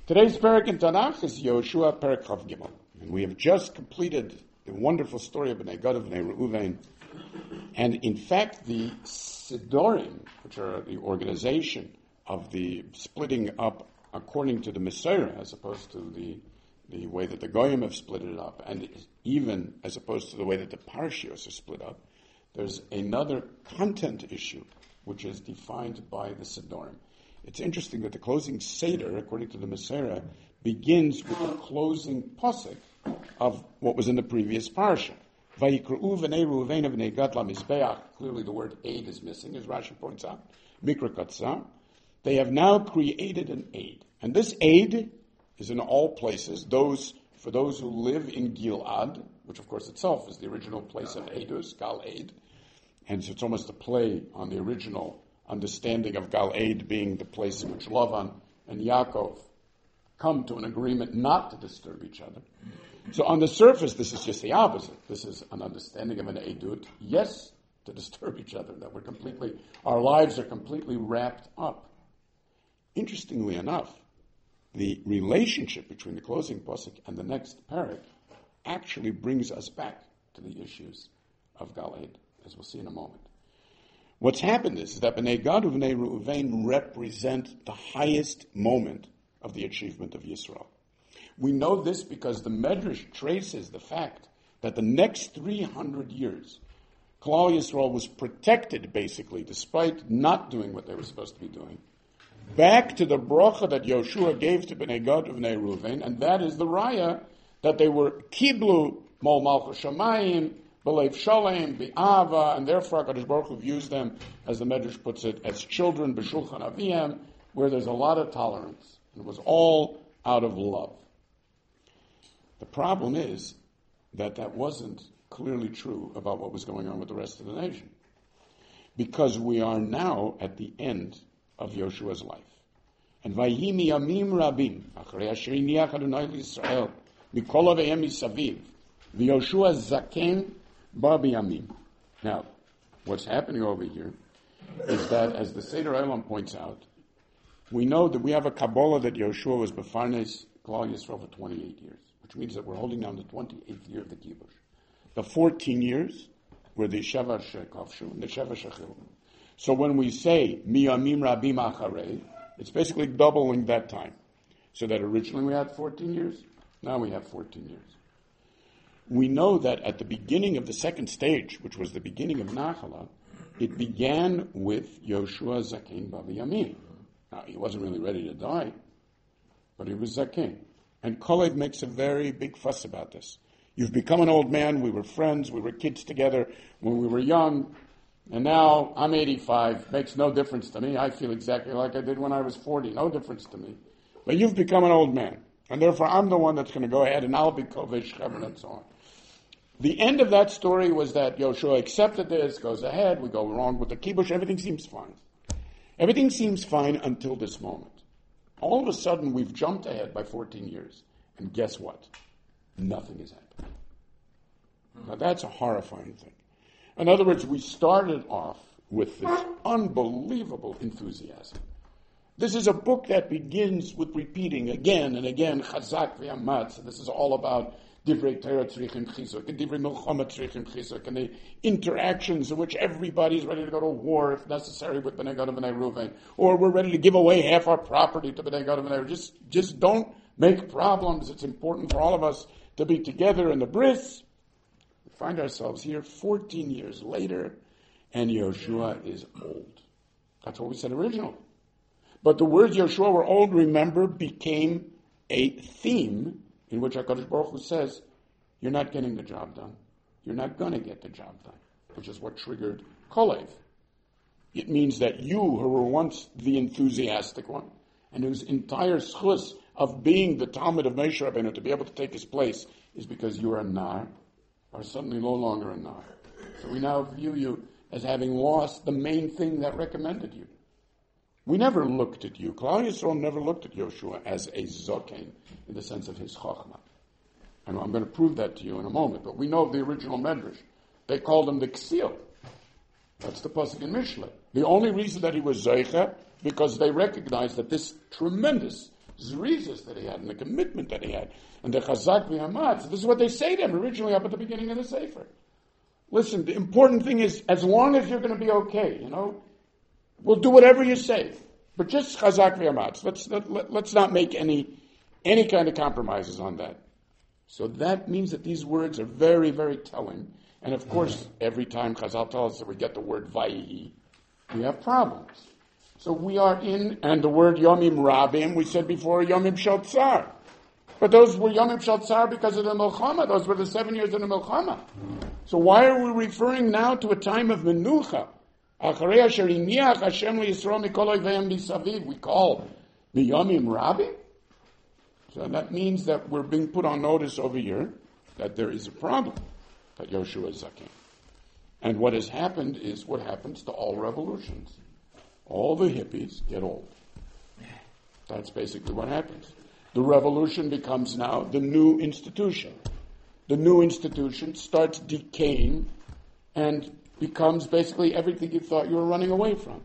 Today's parak in Tanakh is Yoshua Parak Chav Gimel. And we have just completed the wonderful story of Bnei Gad, Bnei Reuven. And in fact, the Sidorim, which are the organization of the splitting up according to the Mesorah, as opposed to the way that the Goyim have split it up, and even as opposed to the way that the Parshios are split up, there's another content issue which is defined by the Sidorim. It's interesting that the closing Seder, according to the Mesorah, begins with the closing pasuk of what was in the previous parsha. Vayikru v'nei Reuven v'nei Gad lamizbeach. Clearly the word aid is missing, as Rashi points out. Mikra katzah. They have now created an aid. And this aid is in all places. For those who live in Gilad, which of course itself is the original place of Eidus, Gal Eid. And so it's almost a play on the original understanding of Gal Eid being the place in which Lavan and Yaakov come to an agreement not to disturb each other. So on the surface, this is just the opposite. This is an understanding of an Eidut, yes, to disturb each other, that our lives are completely wrapped up. Interestingly enough, the relationship between the closing pasuk and the next parak actually brings us back to the issues of Gal Eid, as we'll see in a moment. What's happened is that Bnei Gad and Bnei Reuven represent the highest moment of the achievement of Yisrael. We know this because the Medrash traces the fact that the next 300 years, Klal Yisrael was protected, basically, despite not doing what they were supposed to be doing, back to the bracha that Yoshua gave to Bnei Gad and Bnei Reuven, and that is the raya that they were kiblu mol malchus shamayim, b'leiv shalem, bi'ava, and therefore HaKadosh Baruch Hu views them, as the Medrash puts it, as children b'shulchan aviyam, where there's a lot of tolerance. And it was all out of love. The problem is that wasn't clearly true about what was going on with the rest of the nation. Because we are now at the end of Yoshua's life. And Vayimi Yamim Rabim, Achrei Asher Iniach Adonai L'Yisrael, Mikol Aveim Misaviv, V'Yoshua Zaken Ba B'Yamim. Now, what's happening over here is that, as the Seder Olam points out, we know that we have a Kabbalah that Yoshua was Befarnes Klal Yisrael for 28 years, which means that we're holding down the 28th year of the Kibush. The 14 years were the Sheva Shekavshu and the Sheva Shechil. So when we say Miyamim Rabim Acharei, it's basically doubling that time. So that originally we had 14 years, now we have 14 years. We know that at the beginning of the second stage, which was the beginning of Nachala, it began with Yoshua Zaken Babi Yamin. Now, he wasn't really ready to die, but he was Zaken. And Kolev makes a very big fuss about this. You've become an old man, we were friends, we were kids together when we were young, and now I'm 85, makes no difference to me. I feel exactly like I did when I was 40, no difference to me. But you've become an old man, and therefore I'm the one that's going to go ahead, and I'll be Kovesh, Chevron, and so on. The end of that story was that Yoshua accepted this, goes ahead, we go wrong with the kibush, everything seems fine. Everything seems fine until this moment. All of a sudden, we've jumped ahead by 14 years, and guess what? Nothing is happening. Now that's a horrifying thing. In other words, we started off with this unbelievable enthusiasm. This is a book that begins with repeating again and again, Chazak v'Amatz. This is all about Divrei Torah tzrichim chizuk, and Divrei Milchama tzrichim chizuk, and the interactions in which everybody's ready to go to war, if necessary, with Bnei Gad and Bnei Reuven, or we're ready to give away half our property to Bnei Gad and Bnei Reuven. Just don't make problems. It's important for all of us to be together in the bris. We find ourselves here 14 years later, and Yoshua is old. That's what we said originally. But the words Yoshua were old, remember, became a theme in which HaKadosh Baruch Hu says, you're not getting the job done. You're not going to get the job done, which is what triggered Kolev. It means that you, who were once the enthusiastic one, and whose entire schus of being the Talmud of Moshe Rabbeinu to be able to take his place is because you are a nar, are suddenly no longer a nar. So we now view you as having lost the main thing that recommended you. We never looked at you. Klal Yisrael never looked at Yoshua as a zoken in the sense of his chokhmah. And I'm going to prove that to you in a moment. But we know the original Medrash. They called him the Ksil. That's the pasuk in Mishle. The only reason that he was Zeicha, because they recognized that this tremendous zrizis that he had, and the commitment that he had, and the chazak v'hamatz. This is what they say to him originally up at the beginning of the Sefer. Listen, the important thing is, as long as you're going to be okay, we'll do whatever you say, but just chazak v'hamatz. Let's not make any kind of compromises on that. So that means that these words are very, very telling. And of course, every time Chazal tells us that we get the word vayihi, we have problems. So we are in, and the word Yomim Rabim, we said before, Yomim Shel Tsar. But those were Yomim Shel Tsar because of the Milchama. Those were the 7 years of the Milchama. So why are we referring now to a time of Menucha? Acharei asher iniach Hashem liYisrael mikol oiveim misaviv. We call the Yomim Rabim. So that means that we're being put on notice over here that there is a problem, that Yoshua is Zaken. And what has happened is what happens to all revolutions. All the hippies get old. That's basically what happens. The revolution becomes now the new institution. The new institution starts decaying and becomes basically everything you thought you were running away from.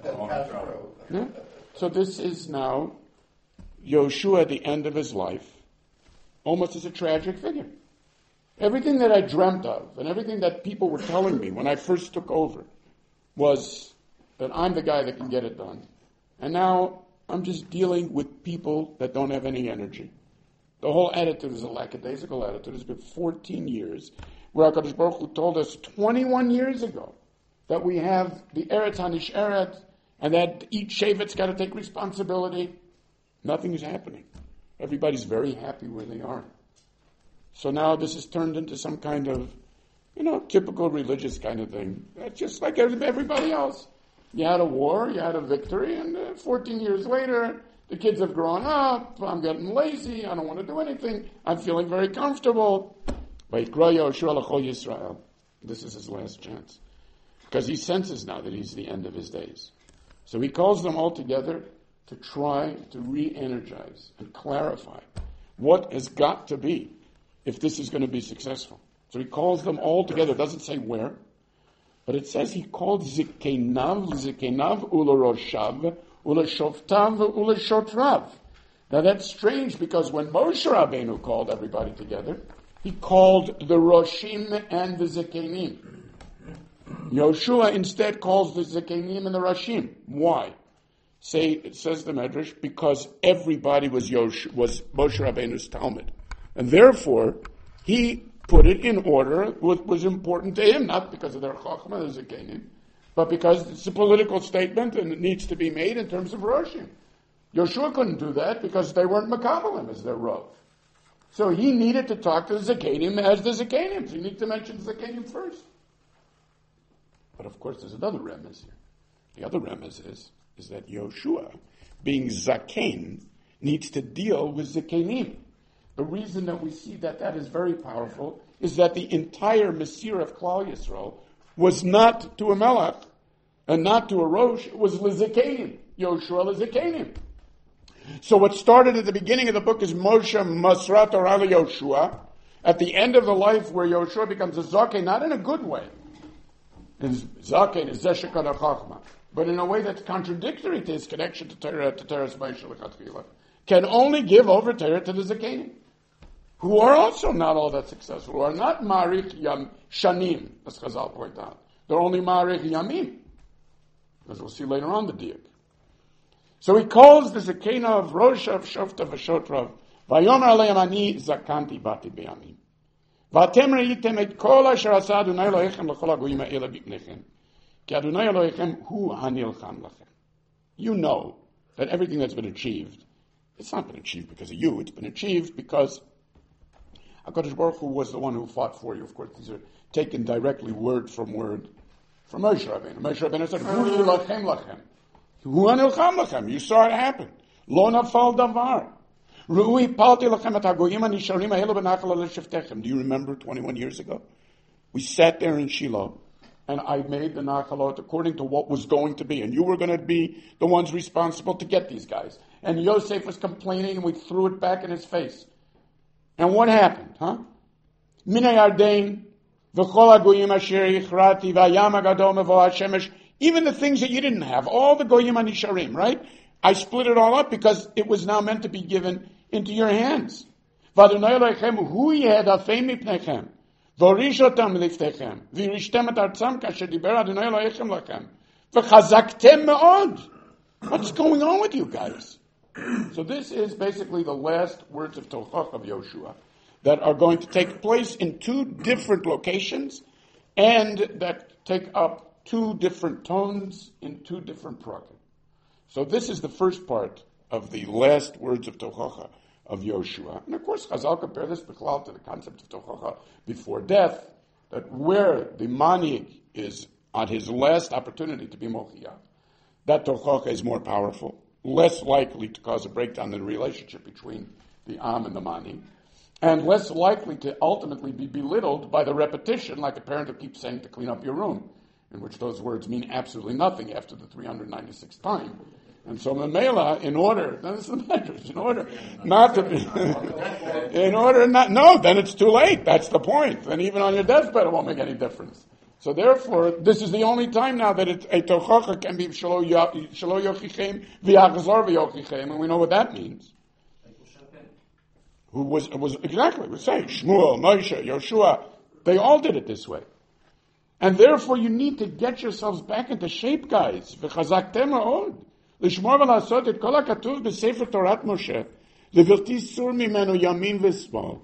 Yeah? So this is now Yoshua at the end of his life, almost as a tragic figure. Everything that I dreamt of and everything that people were telling me when I first took over was that I'm the guy that can get it done. And now I'm just dealing with people that don't have any energy. The whole attitude is a lackadaisical attitude. It's been 14 years, where HaKadosh Baruch Hu told us 21 years ago that we have the Eretz HaNish'eret and that each Shevet's got to take responsibility. Nothing is happening. Everybody's very happy where they are. So now this has turned into some kind of, typical religious kind of thing. Just like everybody else. You had a war, you had a victory, and 14 years later, the kids have grown up, I'm getting lazy, I don't want to do anything, I'm feeling very comfortable. Vayikra Yoshua l'chol Yisrael. This is his last chance. Because he senses now that he's the end of his days. So he calls them all together to try to re-energize and clarify what has got to be if this is going to be successful. So he calls them all together. It doesn't say where, but it says he called Zikenav u'leroshav u'leshoftav u'leshotrav. Now that's strange because when Moshe Rabbeinu called everybody together, he called the Roshim and the Zikenim. Yoshua instead calls the Zikenim and the Roshim. Why? It says the Medrash, because everybody was Moshe Rabbeinu's Talmud. And therefore, he put it in order what was important to him, not because of their Chachma, the Zikenim, but because it's a political statement and it needs to be made in terms of Roshim. Yoshua couldn't do that because they weren't Makabalim as their Rav. So he needed to talk to the Zikenim as the Zikenim. So you need to mention the Zikenim first. But of course, there's another remez here. The other remez is that Yoshua, being Zaken, needs to deal with Zikenim. The reason that we see that is very powerful is that the entire Mesir of Klal Yisrael was not to a Melech and not to a Rosh, it was L'Zikenim. Yoshua L'Zikenim. So what started at the beginning of the book is Moshe Masrat Torah Yoshua. At the end of the life where Yoshua becomes a Zaken, not in a good way. Zaken is Zeshekad HaChachma. But in a way that's contradictory to his connection to Teres Moshe L'Chatchila, can only give over Torah to the Zakenim, who are also not all that successful, who are not Marich Shanim, as Chazal point out. They're only Marich Yamim, as we'll see later on the Diak. So he calls the Zakena of Rosh of Shofta V'Shotrav, Vayomer Aleim Ani Zakanti Bati B'Yamim. V'atem reitem et kol asher asa Adonai Elohechem l'chol hagoyim ha'ela b'pnechem. Ki Adonai Elohechem hu hanilcham lachem. You know that everything that's been achieved, it's not been achieved because of you, it's been achieved because HaKadosh Baruch Hu was the one who fought for you. Of course, these are taken directly word from word from Moshe Rabbeinu. Moshe Rabbeinu said, hu yilachem lachem. Hu hanilcham lachem. You saw it happen. Lo nafal davar. Do you remember 21 years ago? We sat there in Shiloh, and I made the Nachalot according to what was going to be, and you were going to be the ones responsible to get these guys. And Yosef was complaining, and we threw it back in his face. And what happened, huh? Mina Yarden, v'chol hagoyim asher yichrati, v'ayam hagadol mevo hashemesh, even the things that you didn't have, all the goyim anisharim, right? I split it all up because it was now meant to be given into your hands. V'Adonai Elohechem hu yehadafei mipnechem, v'orishotam liftechem, v'yirishtem et artzam kasher diber Adonai Elohechem lachem, v'chazaktem me'od. What's going on with you guys? So this is basically the last words of Tochach of Yoshua that are going to take place in two different locations and that take up two different tones in two different prakim. So this is the first part of the last words of Tochacha of Yoshua. And of course, Chazal compare this b'chlal to the concept of Tochacha before death, that where the manig is on his last opportunity to be mochiyah, that Tochacha is more powerful, less likely to cause a breakdown in the relationship between the Am and the manig, and less likely to ultimately be belittled by the repetition, like a parent who keeps saying to clean up your room, in which those words mean absolutely nothing after the 396th time. And so Mamela, in order not to be, then it's too late. That's the point. And even on your deathbed, it won't make any difference. So therefore, this is the only time now that a tochacha can be shelo yochichem v'yachzor v'yochichem, and we know what that means. Who was exactly, we say, Shmuel, Moshe, Yoshua, they all did it this way. And therefore you need to get yourselves back into shape, guys. V'chazaktem ha'od. L'shmor v'lasot et kol ha'katuv b'sefer Torat Moshe. L'vilti sur mimenu yamin v'smol.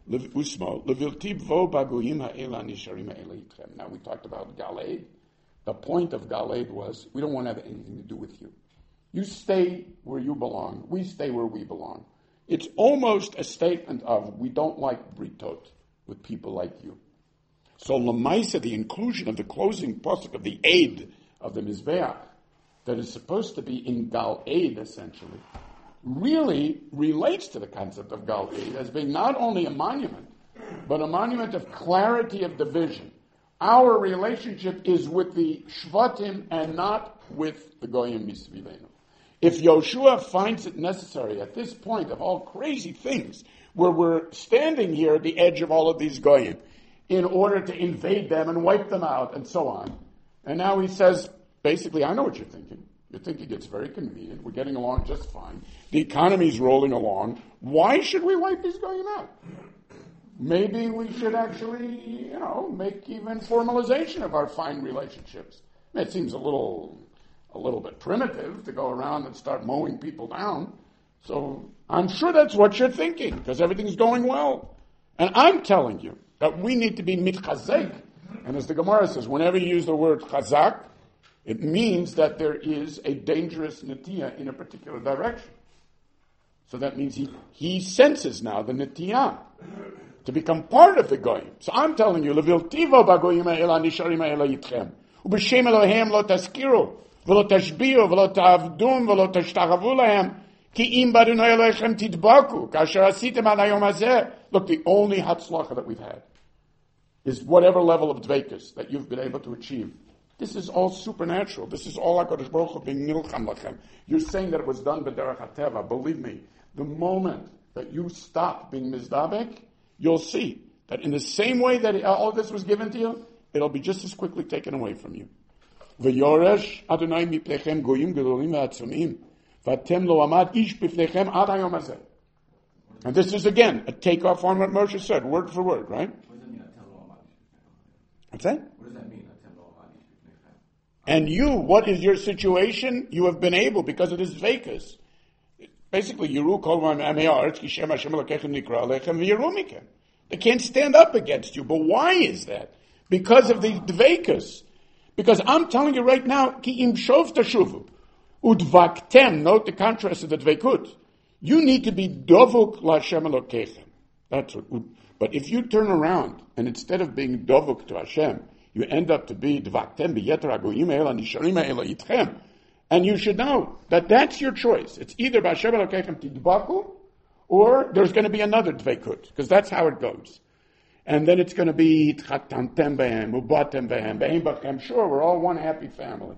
L'vilti vo bagoyim ha'ela nisharim ha'ela yitchem. Now we talked about Galeed. The point of Galeed was, we don't want to have anything to do with you. You stay where you belong. We stay where we belong. It's almost a statement of, we don't like britot with people like you. So Lamaisa, the inclusion of the closing pasuk of the Eid of the Mizbeach, that is supposed to be in Gal Eid essentially, really relates to the concept of Gal Eid as being not only a monument, but a monument of clarity of division. Our relationship is with the Shvatim and not with the Goyim Misvivenu. If Yoshua finds it necessary at this point of all crazy things, where we're standing here at the edge of all of these Goyim, in order to invade them and wipe them out and so on, and now he says, basically, I know what you're thinking. You're thinking it's very convenient. We're getting along just fine. The economy's rolling along. Why should we wipe these Goyim out? Maybe we should actually, make even formalization of our fine relationships. It seems a little bit primitive to go around and start mowing people down. So I'm sure that's what you're thinking, because everything's going well. And I'm telling you that we need to be mitchazek. And as the Gemara says, whenever you use the word chazak, it means that there is a dangerous netiyah in a particular direction. So that means he senses now the netiyah to become part of the goyim. So I'm telling you, leviltivo bagoyim ha'ela nisharim ha'ela yitchem. Ub'shem Elohem lo taskiru. V'lo tashbiu, v'lo ta'avdum, v'lo tashtaravu lahem, ki im b'Adonai Elohechem tidbaku, kasher asitem al hayom hazeh. Look, the only hatzlacha that we've had is whatever level of dveikus that you've been able to achieve. This is all supernatural. This is all HaKadosh Baruch Hu being nilcham lachem. You're saying that it was done b'derech hateva. Believe me, the moment that you stop being mizdabek, you'll see that in the same way that all of this was given to you, it'll be just as quickly taken away from you. V'yoresh Adonai miplechem goyim gedolim v'atzomim v'atem lo amad ish b'flechem ad hayom hazeh. And this is again a takeoff on what Moshe said, word for word, right? What's that? What does that mean? And you, what is your situation? You have been able, because it is vekas. Basically, Yeru kol ma'ame'aretz ki shem Hashem Elokechem nikra alechem v'yeru mikem. They can't stand up against you. But why is that? Because of the vekas. Because I'm telling you right now, ki im shov tashuvu udvaktem. Note the contrast of the dveikut. You need to be dovuk l'Hashem Elokechem. That's what. But if you turn around and instead of being dovuk to Hashem, you end up to be dvaktem b'yeter hagoyim ha'ela nisharim ha'ela yitchem. And you should know that that's your choice. It's either b'Hashem Elokechem tidbaku, or there's going to be another dveikut, because that's how it goes. And then it's going to be tchatantem behem, ubatem behem, behem bachem. Sure, we're all one happy family.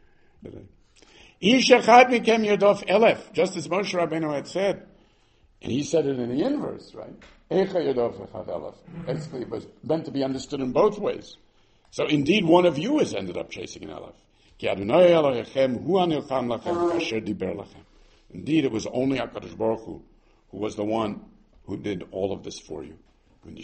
Ish echad mikem yodof elef, just as Moshe Rabbeinu had said. And he said it in the inverse, right? Echa yodof echad elef. Basically, it was meant to be understood in both ways. So indeed, one of you has ended up chasing an elef. Ki Adonai Elohechem hu anilcham lachem asher diber lachem. Indeed, it was only HaKadosh Baruch Hu who was the one who did all of this for you. And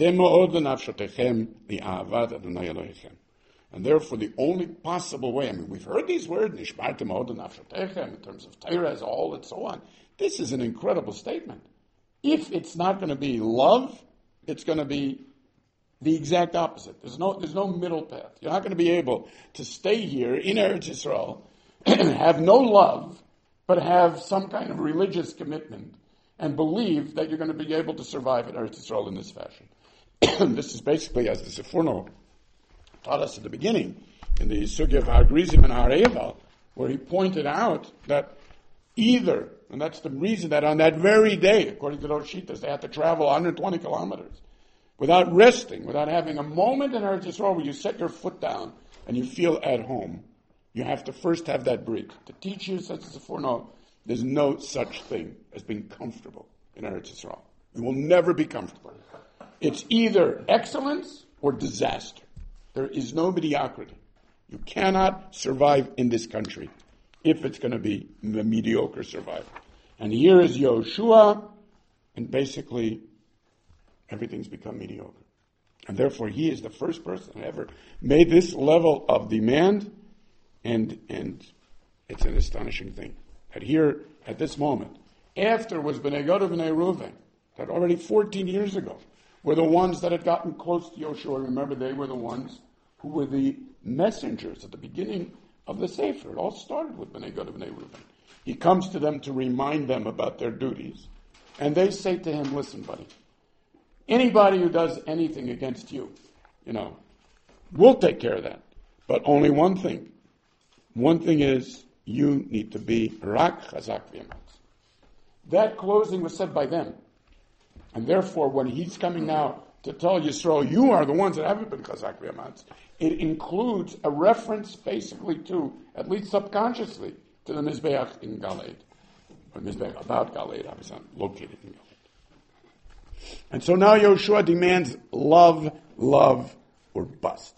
therefore, the only possible way, we've heard these words, Nishmartem od nafshotechem, in terms of Torah as a whole and so on. This is an incredible statement. If it's not going to be love, it's going to be the exact opposite. There's no middle path. You're not going to be able to stay here in Eretz Yisrael, have no love, but have some kind of religious commitment and believe that you're going to be able to survive in Eretz Yisrael in this fashion. This is basically, as the Seforno taught us at the beginning, in the Sugya of Har-Grizim and Har-Eval, where he pointed out that either, and that's the reason that on that very day, according to those Shitas, they had to travel 120 kilometers without resting, without having a moment in Eretz Yisrael where you set your foot down and you feel at home. You have to first have that brit. To teach you, says the Seforno, there's no such thing as being comfortable in Eretz Yisrael. You will never be comfortable. It's either excellence or disaster. There is no mediocrity. You cannot survive in this country if it's going to be the mediocre survival. And here is Yoshua, and basically everything's become mediocre. And therefore he is the first person that ever made this level of demand, and it's an astonishing thing. That here, at this moment, after was Bnei Gad and Bnei Reuven, that already 14 years ago, were the ones that had gotten close to Yoshua. Remember, they were the ones who were the messengers at the beginning of the Sefer. It all started with Bnei Gad and Bnei Reuven. He comes to them to remind them about their duties. And they say to him, listen, buddy, anybody who does anything against you, we'll take care of that. But only one thing. One thing is, you need to be rak chazak v'yamatz. That closing was said by them. And therefore, when he's coming now to tell Yisrael, you are the ones that haven't been chazak v'yamatz, it includes a reference basically to, at least subconsciously, to the Mizbeach in Galed. Or Mizbeach about Galed, obviously located in Galed. And so now Yoshua demands love, or bust.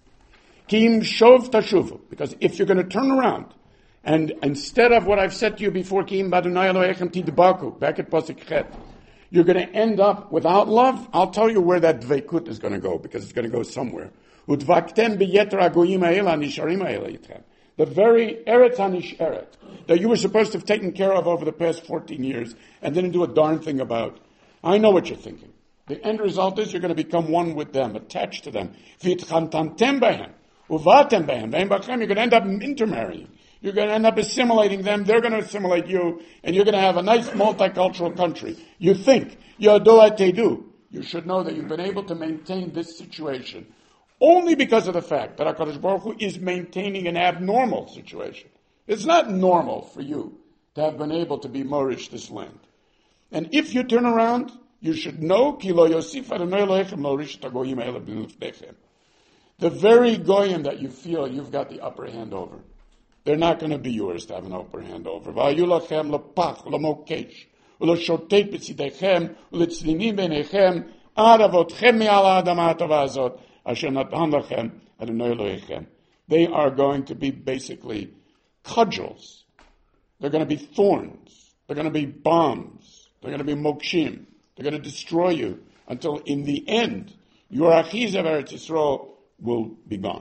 Kim shov tashuvu, because if you're going to turn around, and instead of what I've said to you before, Kim badunai Elohechem tidbaku, back at Pasuk Chet, you're going to end up without love. I'll tell you where that dveikut is going to go, because it's going to go somewhere. Utvaktem beyeter hagoyim ha'ela nisharim ha'ela yitchem. The very eretz hanisheret that you were supposed to have taken care of over the past 14 years and didn't do a darn thing about. I know what you're thinking. The end result is you're going to become one with them, attached to them. V'itchantantem behem. You're going to end up intermarrying. You're going to end up assimilating them. They're going to assimilate you, and you're going to have a nice multicultural country. You think, Yodoa. You should know that you've been able to maintain this situation only because of the fact that HaKadosh Baruch Hu is maintaining an abnormal situation. It's not normal for you to have been able to be Morish this land. And if you turn around, you should know, Ki lo yosif Adonai Elohechem lo rish tagoyim ha'ela b'lifnechem. The very goyim that you feel you've got the upper hand over, they're not going to be yours to have an upper hand over. V'ayu lachem lepach l'mokesh u'l'shotet b'tzidechem u'letzlinim b'nechem ad avotchem me'al ha'adama ha'tova hazot asher natan lachem Adonai Elohechem. They are going to be basically cudgels. They're going to be thorns. They're going to be bombs. They're going to be mokshim. They're going to destroy you until in the end, your achiz of Eretz Yisrael will be gone.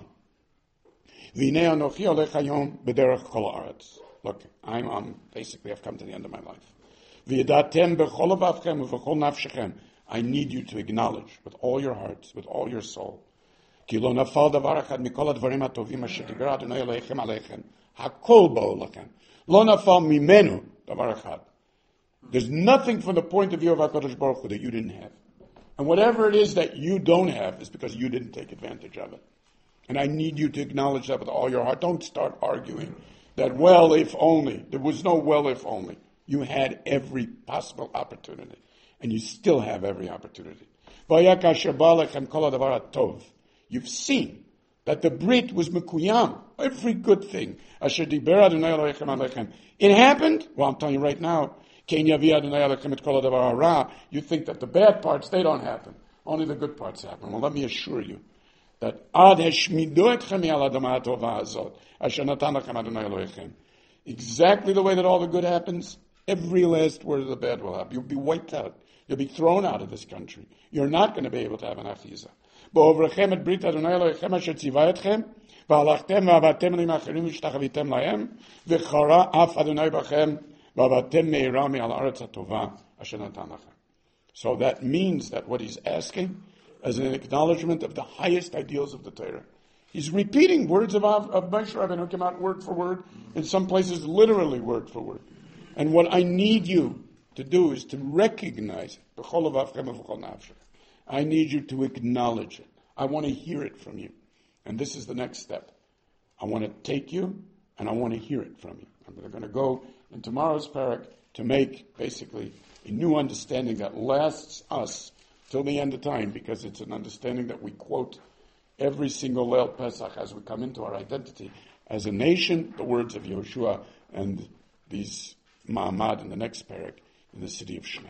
Look, basically I've come to the end of my life. I need you to acknowledge with all your hearts, with all your soul. There's nothing from the point of view of HaKadosh Baruch Hu that you didn't have. And whatever it is that you don't have is because you didn't take advantage of it. And I need you to acknowledge that with all your heart. Don't start arguing that, well, if only. There was no well, if only. You had every possible opportunity. And you still have every opportunity. You've seen that the Brit was mekuyam. Every good thing. It happened. Well, I'm telling you right now. You think that the bad parts, they don't happen. Only the good parts happen. Well, let me assure you that Ad heshmidu etchem al adama tova azot asher natan lachem Adonai Elohechem. Exactly the way that all the good happens, every last word of the bad will happen. You'll be wiped out. You'll be thrown out of this country. You're not going to be able to have an achiza. Bo'ovrechem et brit Adonai Elohechem asher tzivah etchem v'alachtem v'avatem elim acherim v'shtachavitem lahem v'chara af Adonai bachem v'avatem me'ira me'al haaretz hatova asher natan lachem. So that means that what he's asking is an acknowledgement of the highest ideals of the Torah. He's repeating words of Moshe Rabbeinu who came out word for word, in some places literally word for word. And what I need you to do is to recognize it. I need you to acknowledge it. I want to hear it from you. And this is the next step. I want to take you and I want to hear it from you. I'm going to go in tomorrow's parak to make basically a new understanding that lasts us till the end of time, because it's an understanding that we quote every single Leil Pesach as we come into our identity as a nation, the words of Yehoshua and these Ma'amad in the next parak in the city of Shem.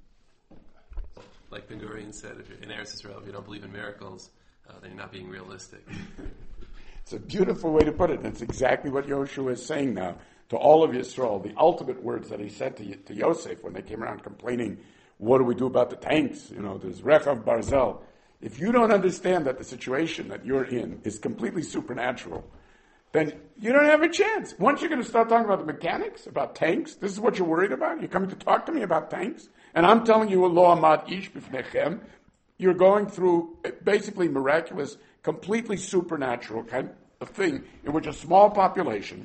Like Ben Gurion said, if you're in Eretz Israel, if you don't believe in miracles, then you're not being realistic. It's a beautiful way to put it, and it's exactly what Yehoshua is saying now to all of Yisrael. The ultimate words that he said to Yosef when they came around complaining, what do we do about the tanks? There's Rechav Barzel. If you don't understand that the situation that you're in is completely supernatural, then you don't have a chance. Once you're going to start talking about the mechanics, about tanks, this is what you're worried about? You're coming to talk to me about tanks? And I'm telling you, lo amad ish b'fnechem, you're going through basically miraculous, completely supernatural kind of thing in which a small population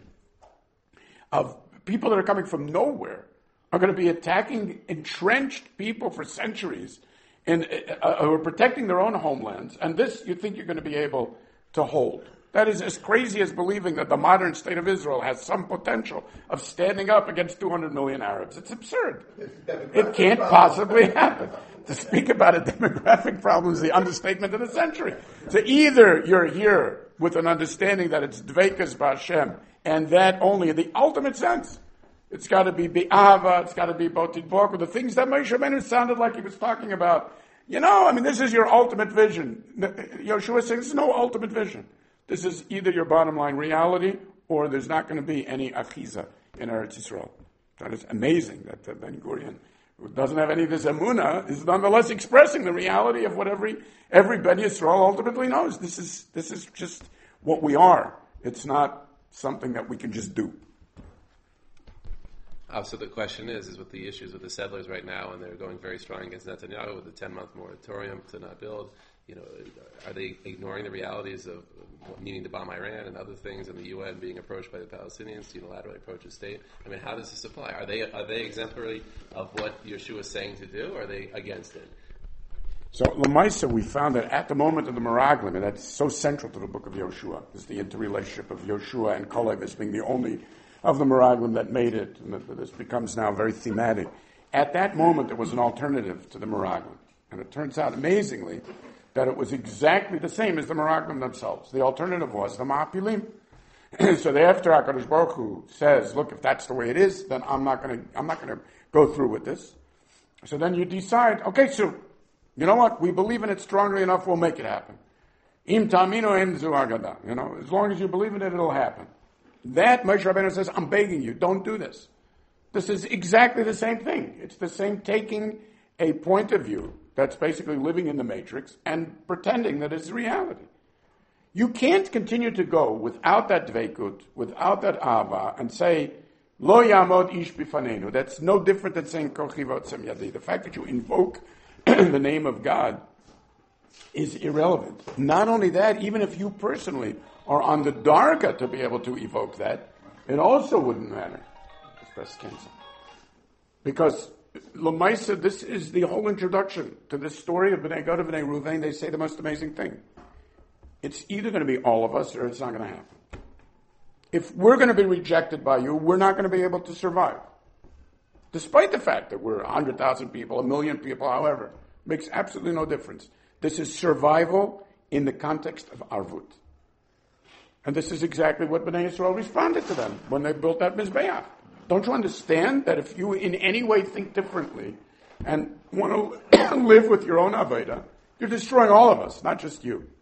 of people that are coming from nowhere are going to be attacking entrenched people for centuries who are protecting their own homelands, and this you think you're going to be able to hold. That is as crazy as believing that the modern state of Israel has some potential of standing up against 200 million Arabs. It's absurd. It can't possibly happen. To speak about a demographic problem is the understatement of the century. So either you're here with an understanding that it's Dveikas B'Hashem, and that only in the ultimate sense. It's got to be Be'ava, it's got to be Botit Borku, the things that Moshe Rabbeinu sounded like he was talking about. This is your ultimate vision. Yehoshua is saying this is no ultimate vision. This is either your bottom line reality, or there's not going to be any achiza in Eretz Yisrael. That is amazing that Ben Gurion, who doesn't have any of this emunah, is nonetheless expressing the reality of what every Ben Yisrael ultimately knows. This is just what we are. It's not something that we can just do. So the question is what the issues with the settlers right now, and they're going very strong against Netanyahu with the 10-month moratorium to not build. Are they ignoring the realities of needing to bomb Iran and other things, and the UN being approached by the Palestinians to unilaterally approach the state? I mean, how does this apply? Are they exemplary of what Yeshua is saying to do, or are they against it? So, Lamaisa, we found that at the moment of the Meraglim, and that's so central to the book of Yehoshua, is the interrelationship of Yehoshua and Kalev as being the only of the Meraglim that made it, and this becomes now very thematic. At that moment, there was an alternative to the Meraglim. And it turns out, amazingly, that it was exactly the same as the Meraglim themselves. The alternative was the Ma'apilim. So after HaKadosh Baruch Hu says, look, if that's the way it is, then I'm not going to go through with this. So then you decide, okay, so, you know what? We believe in it strongly enough, we'll make it happen. Im tamino im zu agada. As long as you believe in it, it'll happen. That, Moshe Rabbeinu says, I'm begging you, don't do this. This is exactly the same thing. It's the same taking a point of view that's basically living in the matrix and pretending that it's reality. You can't continue to go without that dveikut, without that ava, and say, Lo yamod ish bifanenu. That's no different than saying kochi v'otzem yadi. The fact that you invoke the name of God is irrelevant. Not only that, even if you personally are on the darka to be able to evoke that, it also wouldn't matter. Because Lamaisa, this is the whole introduction to this story of Bnei Gad and Bnei Ruvain. They say the most amazing thing. It's either going to be all of us or it's not going to happen. If we're going to be rejected by you, we're not going to be able to survive. Despite the fact that we're 100,000 people, 1 million people, however, makes absolutely no difference. This is survival in the context of Arvut. And this is exactly what Bnei Yisrael responded to them when they built that Mizbeach. Don't you understand that if you in any way think differently and want to live with your own Avodah, you're destroying all of us, not just you.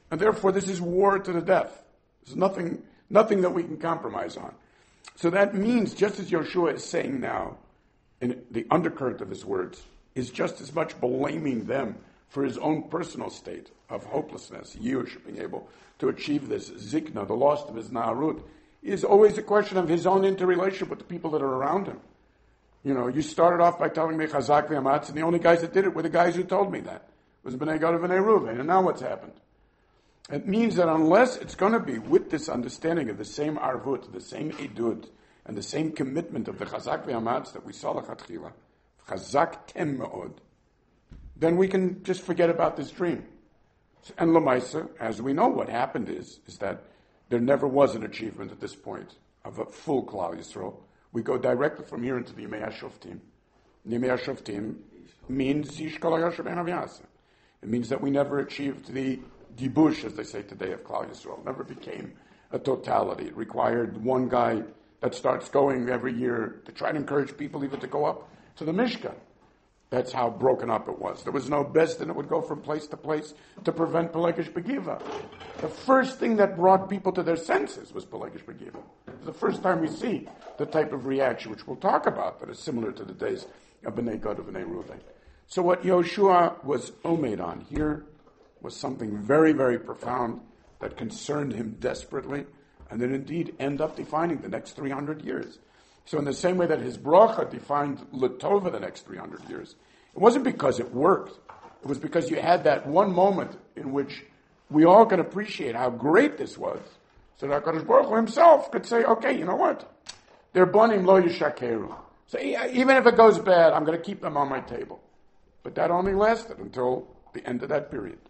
And therefore, this is war to the death. There's nothing that we can compromise on. So that means, just as Yoshua is saying now, in the undercurrent of his words, is just as much blaming them for his own personal state of hopelessness, Yush, being able to achieve this zikna, the loss of his na'arut, is always a question of his own interrelationship with the people that are around him. You know, you started off by telling me chazak v'amatz, and the only guys that did it were the guys who told me that. It was Bnei Gad and Bnei Reuven, and now what's happened? It means that unless it's going to be with this understanding of the same arvut, the same edud, and the same commitment of the chazak v'amatz that we saw l'chatchila, chazak tem me'od, then we can just forget about this dream. And Lamaisa, as we know, what happened is that there never was an achievement at this point of a full Klal Yisrael. We go directly from here into the Yemei HaShoftim. Yemei HaShoftim means Yishkol HaYosher Ben Avyasa. It means that we never achieved the gibush, as they say today, of Klal Yisrael. It never became a totality. It required one guy that starts going every year to try to encourage people even to go up to the Mishkan. That's how broken up it was. There was no best, and it would go from place to place to prevent Pelegish Begiva. The first thing that brought people to their senses was Pelegish Begiva. It's the first time we see the type of reaction, which we'll talk about, that is similar to the days of Bnei Gad and Bnei Reuven. So what Yoshua was omed on here was something very, very profound that concerned him desperately, and that indeed end up defining the next 300 years. So in the same way that his bracha defined Latova the next 300 years, it wasn't because it worked. It was because you had that one moment in which we all can appreciate how great this was. So that HaKadosh Baruch Hu himself could say, okay, you know what? They're bonim lo yishakeru. So even if it goes bad, I'm going to keep them on my table. But that only lasted until the end of that period.